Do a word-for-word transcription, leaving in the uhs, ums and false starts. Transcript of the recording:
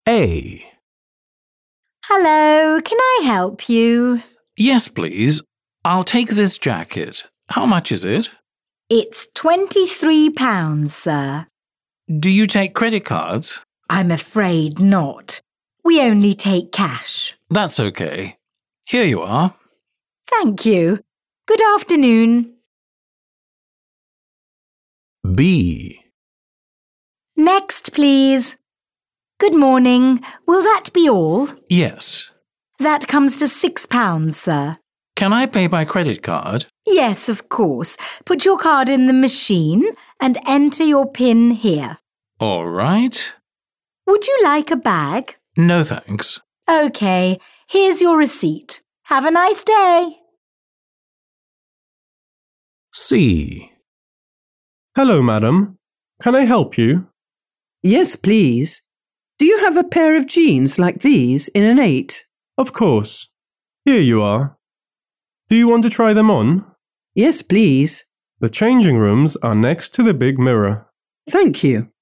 A. Hello, can I help you? Yes, please. I'll take this jacket. How much is it? It's twenty-three pounds, sir. Do you take credit cards? I'm afraid not. We only take cash. That's okay. Here you are. Thank you. Good afternoon. B. Next, please. Good morning. Will that be all? Yes. That comes to six pounds, sir. Can I pay by credit card? Yes, of course. Put your card in the machine and enter your PIN here. All right. Would you like a bag? No, thanks. OK, here's your receipt. Have a nice day. C. Hello, madam. Can I help you? Yes, please. Do you have a pair of jeans like these in an eight? Of course. Here you are. Do you want to try them on? Yes, please. The changing rooms are next to the big mirror. Thank you.